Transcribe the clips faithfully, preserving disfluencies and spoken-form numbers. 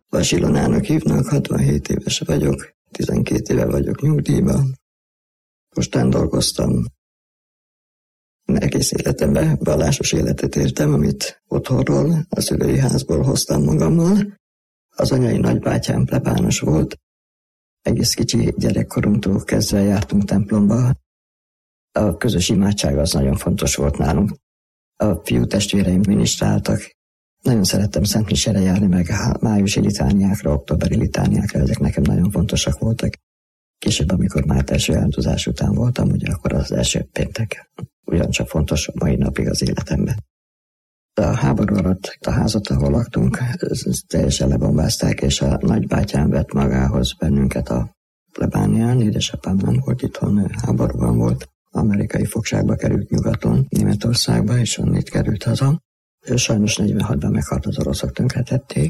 Vas Ilonának hívnak, hatvanhét éves vagyok, tizenkét éve vagyok nyugdíjban. Mostán dolgoztam. Egész életemben vallásos életet éltem, amit otthonról, a szülői házból hoztam magammal. Az anyai nagybátyám plebános volt. Egész kicsi gyerekkorunktól kezdve jártunk templomba. A közös imádság az nagyon fontos volt nálunk. A fiú testvéreim ministráltak. Nagyon szerettem Szent Misére járni, meg májusi litániákra, októberi litániákra, ezek nekem nagyon fontosak voltak. Később, amikor már első áldozás után voltam, ugye akkor az első péntek ugyancsak fontos mai napig az életemben. A háború alatt a házat, ahol laktunk, teljesen lebombázták, és a nagybátyám vett magához bennünket a plebánián. Édesapám nem volt itthon, háborúban volt. Amerikai fogságba került nyugaton, Németországba, és onnit került haza. Sajnos negyvenhatban meghalt, az oroszok tönkretették.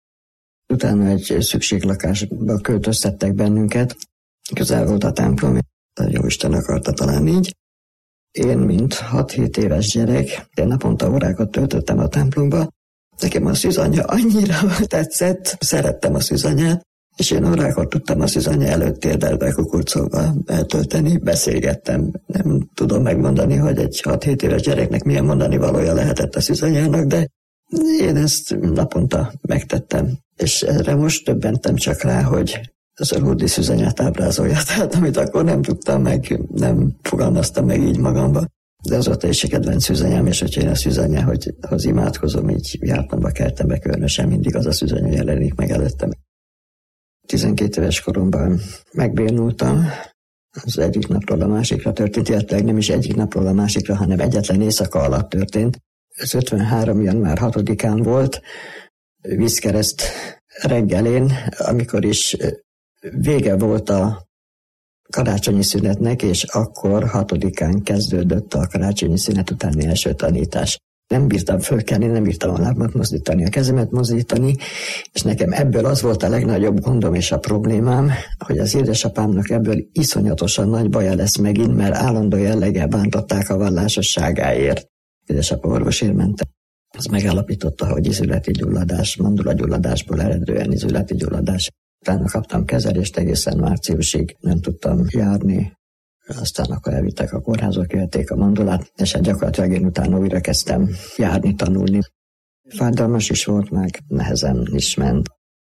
Utána egy szükséglakásba költöztettek bennünket. Közel volt a templom, Jóisten akarta talán így. Én, mint hat-hét éves gyerek, én naponta órákat töltöttem a templomba. Nekem a szűzanya annyira tetszett, szerettem a szűzanyát, és én órákat tudtam a szűzanya előtt térdelve, kukurcolva eltölteni, beszélgettem. Nem tudom megmondani, hogy egy hat-hét éves gyereknek milyen mondani valója lehetett a szűzanyának, de én ezt naponta megtettem. És erre most döbbentem csak rá, hogy az a Lourdes szűzanyát ábrázolja, tehát amit akkor nem tudtam meg, nem fogalmaztam meg így magamba. De azóta is a kedvenc szűzanyám, és hogyha én a szűzanyához imádkozom, így jártamba, kertembe különösen mindig az a szűzanya jelenik meg előttem. tizenkét éves koromban megbénultam, az egyik napról a másikra történt, illetve nem is egyik napról a másikra, hanem egyetlen éjszaka alatt történt. Ez ötvenhárom. január hatodikán volt, vízkereszt reggelén, amikor is vége volt a karácsonyi szünetnek, és akkor hatodikán kezdődött a karácsonyi szünet utáni első tanítás. Nem bírtam fölkelni, nem bírtam a lábamat mozdítani, a kezemet mozdítani, és nekem ebből az volt a legnagyobb gondom és a problémám, hogy az édesapámnak ebből iszonyatosan nagy baja lesz megint, mert állandó jelleggel bántották a vallásosságáért. Édesapa orvosért mentem. Az megállapította, hogy izületi gyulladás, mandulagyulladásból eredően izületi gyulladás. Utána kaptam kezelést, egészen márciusig nem tudtam járni. Aztán akkor elvittek a kórházba, kivették a mandulát, és hát gyakorlatilag én utána újra kezdtem járni, tanulni. Fájdalmas is volt, meg nehezen is ment.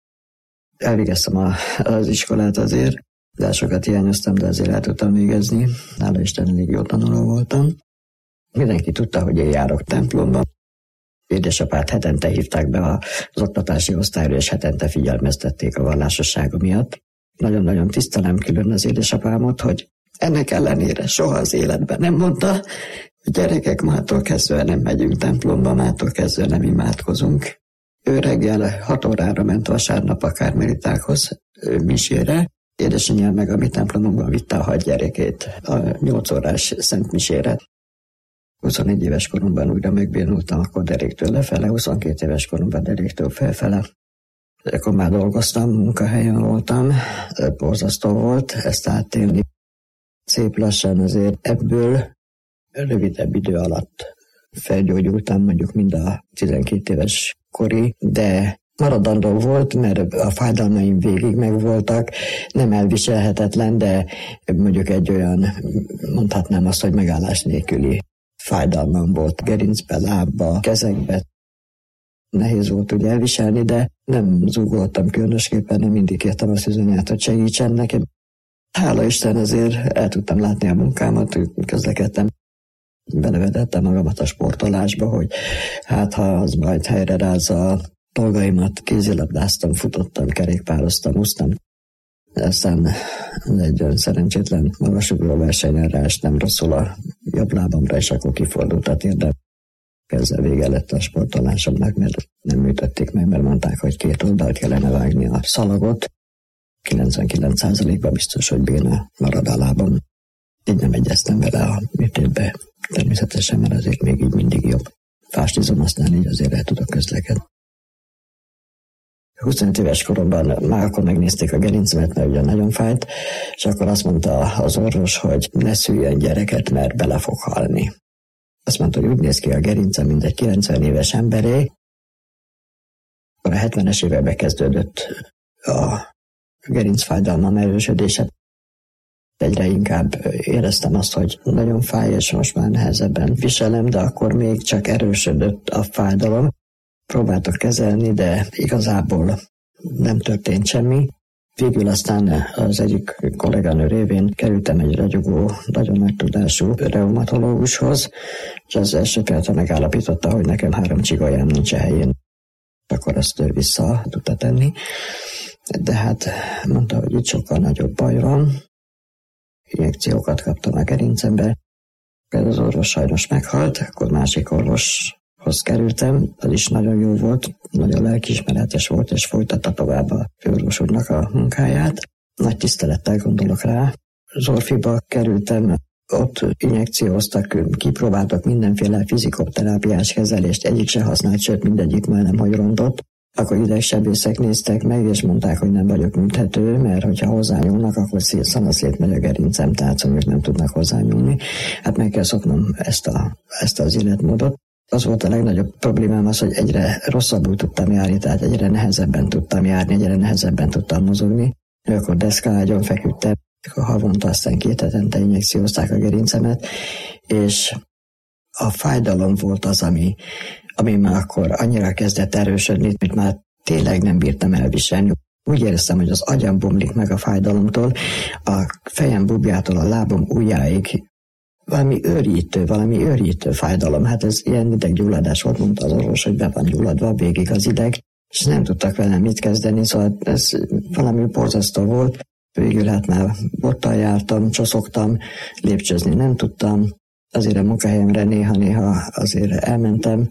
Elvégeztem a, az iskolát azért, de sokat hiányoztam, de azért el tudtam végezni. Hála Isten, elég jó tanuló voltam. Mindenki tudta, hogy én járok templomba. Édesapát hetente hívták be az oktatási osztályra, és hetente figyelmeztették a vallásossága miatt. Nagyon-nagyon tisztelem külön az édesapámot, hogy ennek ellenére soha az életben nem mondta, hogy gyerekek, mától kezdve nem megyünk templomba, mától kezdve nem imádkozunk. Ő reggel hat órára ment vasárnap a kármelitákhoz misére, édesanyám meg a mi templomunkban vitte a hat gyerekét a nyolc órás szent misére. huszonegy éves koromban újra megbénultam, akkor deréktől lefele, huszonkét éves koromban deréktől felfele. Akkor már dolgoztam, munkahelyen voltam, borzasztó volt ezt átélni. Szép lassan azért ebből rövidebb idő alatt felgyógyultam, mondjuk mind a tizenkét éves kori, de maradandó volt, mert a fájdalmaim végig megvoltak, nem elviselhetetlen, de mondjuk egy olyan, mondhatnám azt, hogy megállás nélküli fájdalmam volt gerincbe, lábba, kezekbe. Nehéz volt ugye elviselni, de nem zúgoltam különösképpen, nem mindig kértem a szűzanyát, hogy segítsen nekem. Hála Isten, azért el tudtam látni a munkámat, közlekedtem. Belevedettem magamat a sportolásba, hogy hát ha az majd helyre rázza a dolgaimat, kézilabdáztam, futottam, kerékpároztam, úsztam. Aztán egy olyan szerencsétlen magasugró versenyen ráestem rosszul a jobb lábamra, és akkor kifordult a térdem. Ezzel vége lett a sportolásomnak, mert nem műtötték meg, mert mondták, hogy két oldalt kellene vágni a szalagot. kilencvenkilenc százalékban biztos, hogy béna marad a lábam. Így nem egyeztem vele a műtétbe. Természetesen, mert azért még így mindig jobb. Fástizom, aztán így azért el tudok közlekedni. huszonöt éves koromban már akkor megnézték a gerincemet, mert ugye nagyon fájt, és akkor azt mondta az orvos, hogy ne szüljön gyereket, mert bele fog halni. Azt mondta, hogy úgy néz ki a gerince, mint egy kilencven éves emberé, A hetvenes években kezdődött a gerincfájdalmam erősödése. Egyre inkább éreztem azt, hogy nagyon fáj, és most már nehezebben viselem, de akkor még csak erősödött a fájdalom. Próbáltak kezelni, de igazából nem történt semmi. Végül aztán az egyik kolléganő révén kerültem egy ragyogó, nagyon nagy tudású reumatológushoz, és az első pillanatban megállapította, hogy nekem három csigolyám nincs a helyén. Akkor azt ő vissza tudta tenni. De hát mondta, hogy itt sokkal nagyobb baj van. Injekciókat kaptam a gerincembe. Ez az orvos sajnos meghalt, akkor másik orvoshoz kerültem. Az is nagyon jó volt, nagyon lelkiismeretes volt, és folytatta tovább a főorvos úrnak a munkáját. Nagy tisztelettel gondolok rá. Zorfiba kerültem, ott injekcióztak, kipróbáltak mindenféle fizikoterápiás kezelést, egyik se használt, sőt mindegyik majdnem hogy rondott. Akkor idegsebészek néztek meg, és mondták, hogy nem vagyok műthető, mert hogyha hozzányúlnak, akkor szana szétmegy a gerincem, tehát szóval nem tudnak hozzányúlni. Hát meg kell szoknom ezt, a, ezt az életmódot. Az volt a legnagyobb problémám az, hogy egyre rosszabbul tudtam járni, tehát egyre nehezebben tudtam járni, egyre nehezebben tudtam mozogni. Akkor deszkaágyon feküdtem, akkor havonta, aztán két hetente injekciózták a gerincemet, és a fájdalom volt az, ami, ami már akkor annyira kezdett erősödni, hogy már tényleg nem bírtam elviselni. Úgy éreztem, hogy az agyam bomlik meg a fájdalomtól, a fejem bubjától a lábom ujjáig valami őrítő, valami őrítő fájdalom. Hát ez ilyen ideggyulladás volt, mondta az orvos, hogy be van gyulladva végig az ideg, és nem tudtak velem mit kezdeni, szóval ez valami borzasztó volt. Végül hát már bottal jártam, csoszogtam, lépcsőzni nem tudtam, azért a munkahelyemre néha-néha azért elmentem,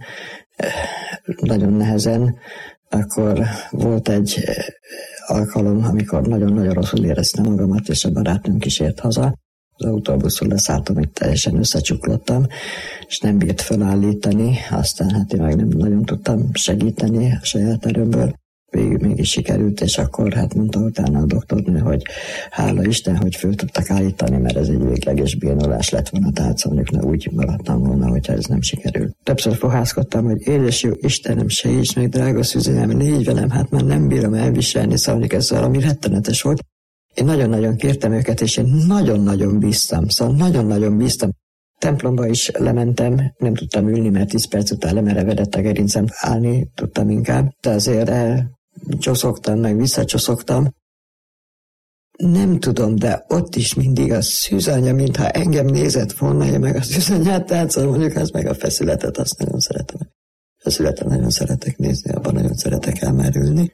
nagyon nehezen. Akkor volt egy alkalom, amikor nagyon-nagyon rosszul éreztem magamat, és a barátnőm kísért haza. Az autóbuszról leszálltam, hogy teljesen összecsuklottam, és nem bírt felállítani, aztán hát én meg nem nagyon tudtam segíteni a saját erőmből. Végül mégis sikerült, és akkor hát mondta utána a doktornő, hogy hála Isten, hogy föl tudtak állítani, mert ez egy végleges bénulás lett volna, tehát szóval úgy maradtam volna, hogyha ez nem sikerült. Többször fohászkodtam, hogy édes jó Istenem, segíts meg, drága szüzenem, légy velem, hát már nem bírom elviselni, szóval ez valami rettenetes volt. Én nagyon-nagyon kértem őket, és én nagyon-nagyon bíztam, szóval nagyon-nagyon bíztam. Templomba is lementem, nem tudtam ülni, mert tíz perc után lemerevedett a gerincem, állni tudtam inkább, de azért elcsoszogtam, meg visszacsoszogtam. Nem tudom, de ott is mindig a szűzanya, mintha engem nézett volna, én meg a szűzanyát, tehát szóval mondjuk az meg a feszületet, azt nagyon szeretem. Feszületet nagyon szeretek nézni, abban nagyon szeretek elmerülni.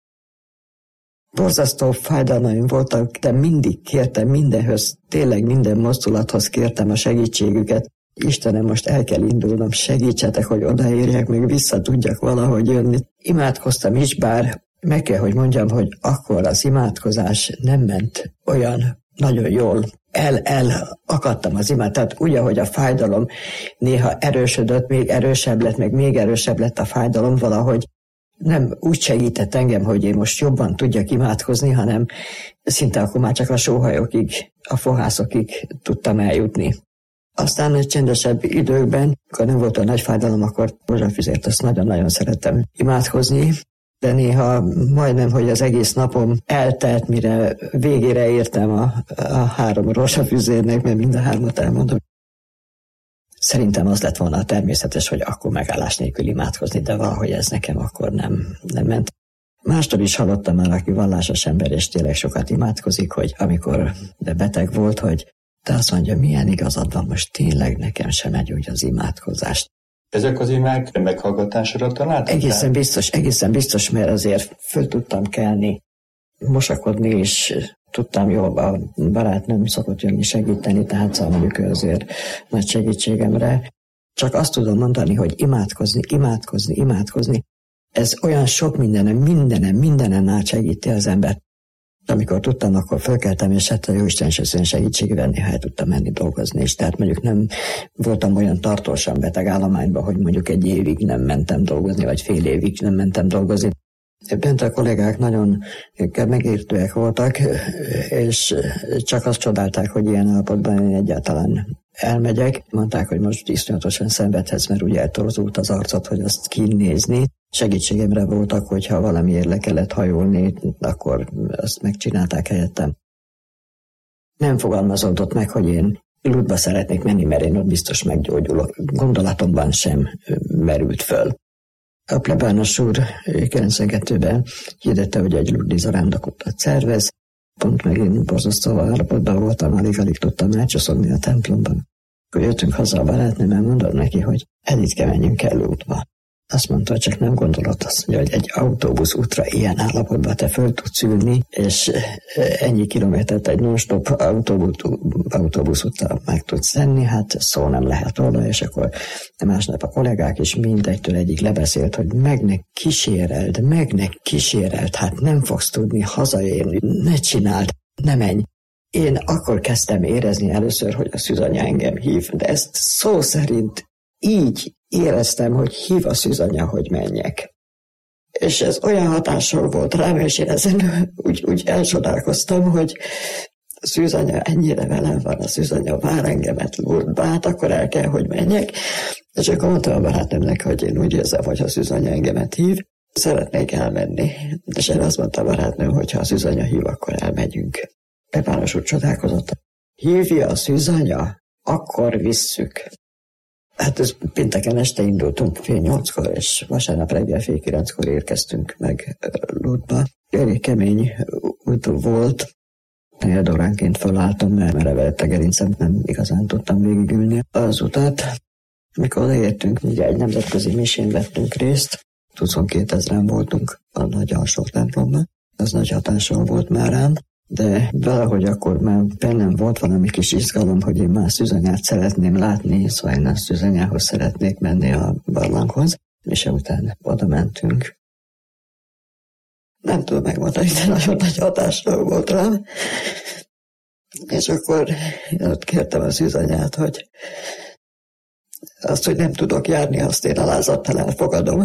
Borzasztó fájdalmaim voltak, de mindig kértem mindenhöz, tényleg minden mozdulathoz kértem a segítségüket. Istenem, most el kell indulnom, segítsetek, hogy odaérjek, meg vissza tudjak valahogy jönni. Imádkoztam is, bár meg kell, hogy mondjam, hogy akkor az imádkozás nem ment olyan nagyon jól. El, el akadtam az imád, tehát úgy, ahogy a fájdalom néha erősödött, még erősebb lett, meg még erősebb lett a fájdalom, valahogy nem úgy segített engem, hogy én most jobban tudjak imádkozni, hanem szinte akkor már csak a sóhajokig, a fohászokig tudtam eljutni. Aztán egy csendesebb időkben, amikor nem volt a nagy fájdalom, akkor rózsafüzért azt nagyon-nagyon szerettem imádkozni, de néha majdnem, hogy az egész napom eltelt, mire végére értem a, a három rózsafüzérnek, mert mind a hármat elmondom. Szerintem az lett volna természetes, hogy akkor megállás nélkül imádkozni, de valahogy ez nekem akkor nem, nem ment. Mástól is hallottam már, aki vallásos ember, és tényleg sokat imádkozik, hogy amikor de beteg volt, hogy de azt mondja, milyen igazad van, most tényleg nekem sem megy úgy az imádkozást. Ezek az imák meghallgatásra találtak? Egészen biztos, egészen biztos, mert azért föl tudtam kelni, mosakodni, és tudtam jól, a barátnőm szokott jönni segíteni, tehát szóval mondjuk azért nagy segítségemre. Csak azt tudom mondani, hogy imádkozni, imádkozni, imádkozni, ez olyan sok mindenem, mindenem, mindenen át segíti az embert. Amikor tudtam, akkor fölkeltem, és hát a Jóisten is az olyan segítségével néha el tudtam menni dolgozni, és tehát mondjuk nem voltam olyan tartósan beteg állományban, hogy mondjuk egy évig nem mentem dolgozni, vagy fél évig nem mentem dolgozni. Bent a kollégák nagyon megértőek voltak, és csak azt csodálták, hogy ilyen állapotban én egyáltalán elmegyek. Mondták, hogy most iszonyatosan szenvedhetsz, mert úgy eltorzult az arcot, hogy azt kinézni. segítségemre voltak, hogyha valamiért le kellett hajolni, akkor azt megcsinálták helyettem. Nem fogalmazódott meg, hogy én Lourdesba szeretnék menni, mert én ott biztos meggyógyulok. Gondolatomban sem merült föl. A plebános úr kilencvenkettőben hirdette, hogy egy Lourdes zarándokutat szervez. Pont meg én borzasztó állapotban voltam, alig-alig tudtam elcsoszogni a templomban. Akkor jöttünk haza a barátnőmmel, mondom neki, hogy Edithke, menjünk el Lourdesba. Azt mondta, csak nem gondolod azt, hogy egy autóbusz útra ilyen állapotban te föl tudsz ülni, és ennyi kilométert egy non-stop autóbusz, autóbusz útra meg tudsz tenni, hát szó nem lehet róla, és akkor másnap a kollégák is mindegytől egyik lebeszélt, hogy meg ne kíséreld, meg ne kíséreld, hát nem fogsz tudni hazaérni, ne csináld, ne menj. Én akkor kezdtem érezni először, hogy a szűzanya engem hív, de ezt szó szerint így éreztem, hogy hív a szűzanya, hogy menjek. És ez olyan hatással volt rám, és én ezen úgy, úgy elcsodálkoztam, hogy a szűzanya ennyire velem van, a szűzanya vár engemet Lourdesba, hát akkor el kell, hogy menjek. És akkor mondtam a barátnőmnek, hogy én úgy érzem, hogy a szűzanya engemet hív, szeretnék elmenni. És én azt mondtam a barátnőm, hogy ha a szűzanya hív, akkor elmegyünk. Plebános úr csodálkozott. Hívja a szűzanya? Akkor visszük. Hát ez pénteken este indultunk fél nyolckor, és vasárnap reggel fél kilenckor érkeztünk meg Lourdesba. Elég kemény út volt. Negyed óránként felálltam, mert merevelt a gerincem, nem igazán tudtam végigülni az utat. Mikor odaértünk, ugye egy nemzetközi misén vettünk részt, huszonkétezren voltunk a nagy alsó templomban. Ez nagy hatással volt már rám. De valahogy akkor már bennem volt valami kis izgalom, hogy én már szűzanyát szeretném látni, szóval én a szűzanyához szeretnék menni a barlanghoz, és után oda mentünk. Nem tudom megmondani, de nagyon nagy hatással volt rám. És akkor ott kértem a szűzanyát, hogy azt, hogy nem tudok járni, azt én alázattal elfogadom.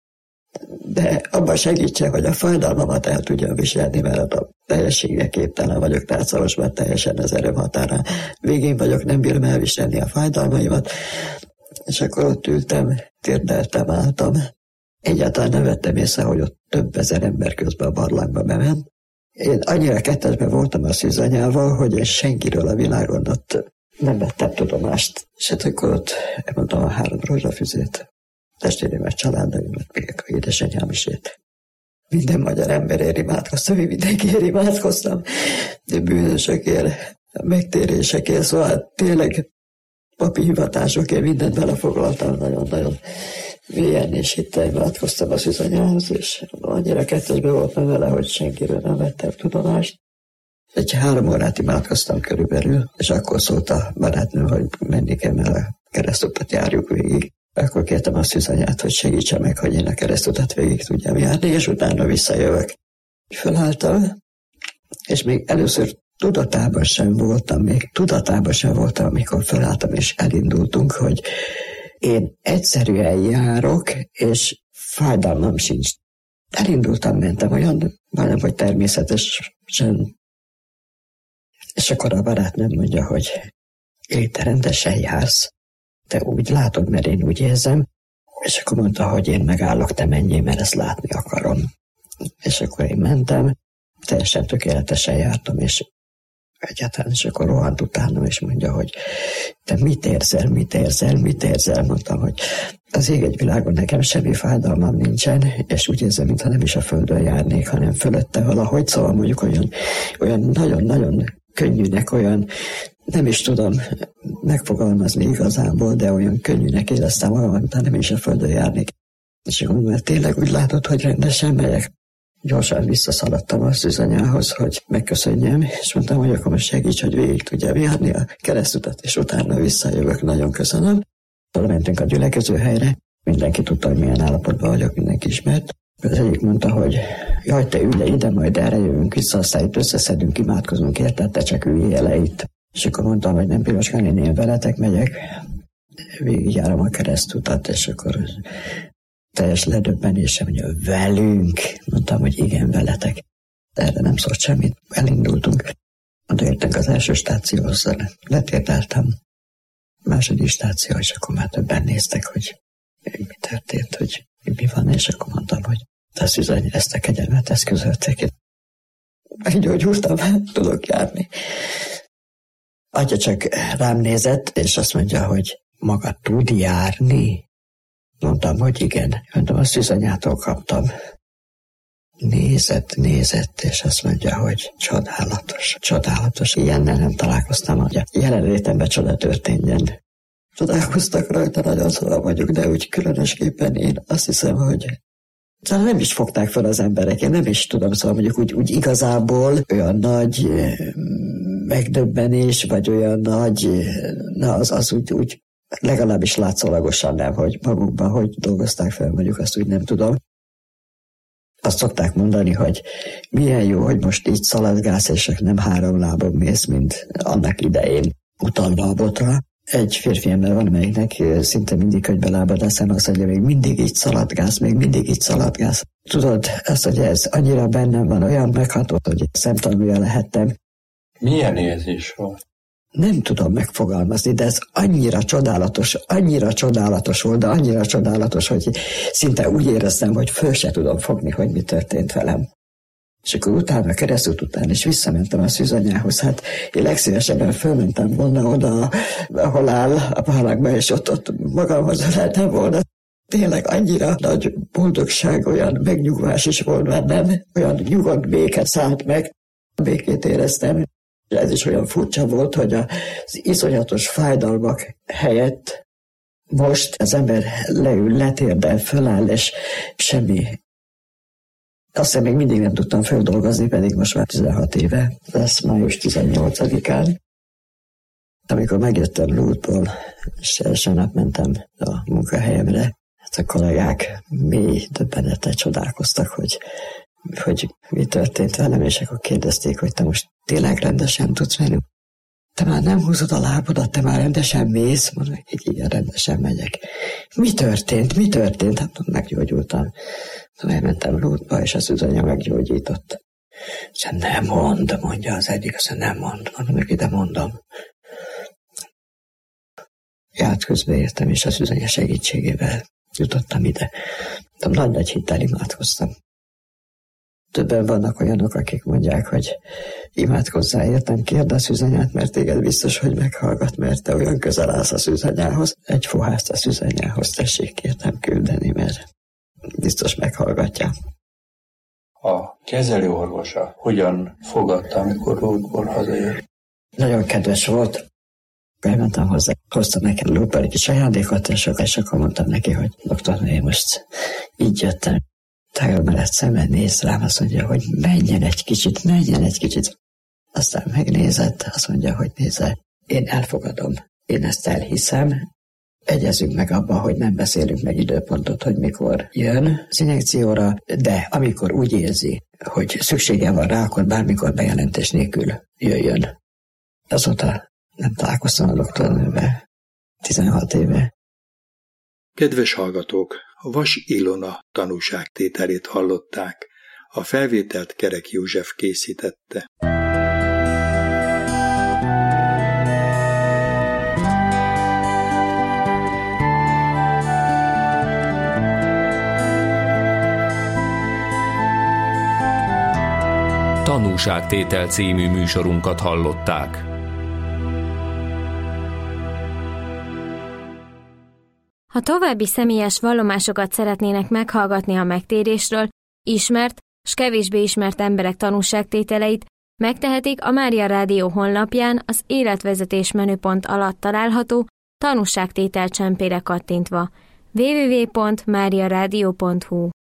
De abban segítse, hogy a fájdalmamat el tudjam viselni, mert a teljességre képtelen vagyok, tehát most már teljesen az erőm határán. Végén vagyok, nem bírom elviselni a fájdalmaimat, és akkor ott ültem, térdeltem, álltam. Egyáltalán nem vettem észre, hogy ott több ezer ember közben a barlangba bement. Én annyira kettesben voltam a szűzanyával, hogy én senkiről a világon ott nem vettem tudomást. És hát akkor ott mondtam a három rózsafüzét. Testvéremet, családaimat, még a édesanyám is ért. Minden magyar emberért imádkoztam, én mindenkiért imádkoztam, de bűnösökért, megtérésekért, szóval tényleg papi hivatásokért mindent belefoglaltam, nagyon-nagyon mélyen és hittel imádkoztam a szűzanyához, és annyira kettesben voltam vele, hogy senkiről nem vettem tudomást. Egy három órát imádkoztam körülbelül, és akkor szólt a barátnő, hogy menni kell, mert a keresztutat járjuk végig. Akkor kértem a szűzanyát, hogy segítse meg, hogy én a keresztutat végig tudjam járni, és utána visszajövök. Fölálltam, és még először tudatában sem voltam, még tudatában sem voltam, amikor fölálltam, és elindultunk, hogy én egyszerűen járok, és fájdalmam sincs. Elindultam, mentem olyan, majdnem, hogy természetesen. És akkor a barátnőm mondja, hogy te rendesen jársz. Te úgy látod, mert én úgy érzem, és akkor mondta, hogy én megállok, te menjél, mert ezt látni akarom. És akkor én mentem, teljesen tökéletesen jártam, és egyáltalán, és akkor rohant utánam, és mondja, hogy te mit érzel, mit érzel, mit érzel, mondtam, hogy az ég egy világon nekem semmi fájdalmam nincsen, és úgy érzem, mintha nem is a földön járnék, hanem fölötte valahogy, szóval mondjuk olyan, olyan nagyon-nagyon könnyűnek, olyan nem is tudom megfogalmazni igazából, de olyan könnyűnek éreztem magam, mintha nem is a földön járnék. És akkor mert tényleg úgy látod, hogy rendesen megyek. Gyorsan visszaszaladtam a szűzanyához, hogy megköszönjem, és mondtam, hogy akkor most segíts, hogy végig tudjam járni a keresztutat, és utána visszajövök, nagyon köszönöm. Oda mentünk a gyülekező helyre, mindenki tudta, hogy milyen állapotban vagyok, mindenki ismert. Az egyik mondta, hogy jaj, te ülj ide, majd erre jövünk vissza, aztán itt összeszedünk, imádkozunk, érted, te csak üljél le itt. És akkor mondtam, hogy nem piroskán, én, én veletek megyek, végigjárom a keresztutat, és akkor teljes ledöbbenésem, hogy velünk. Mondtam, hogy igen, veletek. De erre nem szólt semmit. Elindultunk. Odaértünk az első stációhoz, letérdeltem. Második stáció, és akkor már többen néztek, hogy mi történt, hogy mi van, és akkor mondtam, hogy te Szűzany, ezt a kegyelmet eszközölték. Meggyógyultam, tudok járni. Atya csak rám nézett, és azt mondja, hogy maga tud járni? Mondtam, hogy igen. Mondtam, a Szűzanyától kaptam. Nézett, nézett, és azt mondja, hogy csodálatos, csodálatos. Ilyennel nem találkoztam, hogy a jelenlétemben csoda történjen. Csodálkoztak rajta, nagyon szóval vagyok, de úgy különösképpen én azt hiszem, hogy talán nem is fogták fel az emberek, én nem is tudom, szóval mondjuk úgy, úgy igazából olyan nagy megdöbbenés, vagy olyan nagy, na az, az úgy, úgy legalábbis látszólagosan nem, hogy magukban hogy dolgozták fel, mondjuk azt úgy nem tudom. Azt szokták mondani, hogy milyen jó, hogy most így szaladgálsz, és nem három lábon mész, mint annak idején utalva a botra. Egy férfi ember van, amelyiknek szinte mindig könyvbe lábad eszem, azt mondja, még mindig így szaladgálsz, még mindig így szaladgálsz. Tudod, azt, hogy ez annyira bennem van, olyan meghatott, hogy szemtanúja lehettem. Milyen érzés volt? Nem tudom megfogalmazni, de ez annyira csodálatos, annyira csodálatos volt, de annyira csodálatos, hogy szinte úgy éreztem, hogy föl se tudom fogni, hogy mi történt velem. És akkor utána, keresztút után is visszamentem a Szűzanyához. Hát én legszívesebben fölmentem volna oda, ahol áll a pálakba, és ott, ott magamhoz öleltem volna. Tényleg annyira nagy boldogság, olyan megnyugvás is volt bennem, olyan nyugodt béke szállt meg, békét éreztem. Ez is olyan furcsa volt, hogy az iszonyatos fájdalmak helyett most az ember leül, letérdel, föláll, és semmi. Azt hiszem, még mindig nem tudtam földolgozni, pedig most már tizenhat éve, lesz május tizennyolcadikán. Amikor megjöttem Lourdesból, és első nap mentem a munkahelyemre, hát a kollégák mély döbbenettel csodálkoztak, hogy, hogy mi történt velem, és akkor kérdezték, hogy te most tényleg rendesen tudsz menni. Te már nem húzod a lábodat, te már rendesen mész? Mondom, hogy igen, rendesen megyek. Mi történt? Mi történt? Hát meggyógyultam. Szóval elmentem Lourdesba, és a Szűzanya meggyógyított. Szóval nem mond, mondja az egyik, azt nem mond. Mondom, hogy ide mondom. Járt közben értem, és a Szűzanya segítségével jutottam ide. Nagy-nagy hittel imádkoztam. Többen vannak olyanok, akik mondják, hogy imádkozzál, értem, kérd a Szűzanyát, mert téged biztos, hogy meghallgat, mert te olyan közel állsz a Szűzanyához. Egy fohászt a Szűzanyához tessék, kértem küldeni, mert biztos meghallgatja. A kezelőorvosa hogyan fogadta, amikor Lourdesból hazajött? Nagyon kedves volt. Elmentem hozzá, hoztam nekem Lourdesból egy kis ajándékot, és akkor mondtam neki, hogy doktor, én most így jöttem. Tájol mellett szemben néz rám, azt mondja, hogy menjen egy kicsit, menjen egy kicsit. Aztán megnézett, azt mondja, hogy nézze, én elfogadom, én ezt elhiszem, egyezünk meg abban, hogy nem beszélünk meg időpontot, hogy mikor jön az injekcióra, de amikor úgy érzi, hogy szüksége van rá, akkor bármikor bejelentés nélkül jöjjön. Azóta nem találkoztam a doktornővel, tizenhat éve. Kedves hallgatók, Vas Ilona tanúságtételét hallották. A felvételt Kerek József készítette. Tanúságtétel című műsorunkat hallották. Ha további személyes vallomásokat szeretnének meghallgatni a megtérésről, ismert s kevésbé ismert emberek tanúságtételeit, megtehetik a Mária Rádió honlapján az életvezetés menüpont alatt található tanúságtétel csempére kattintva. double-u double-u double-u pont mária rádió pont hu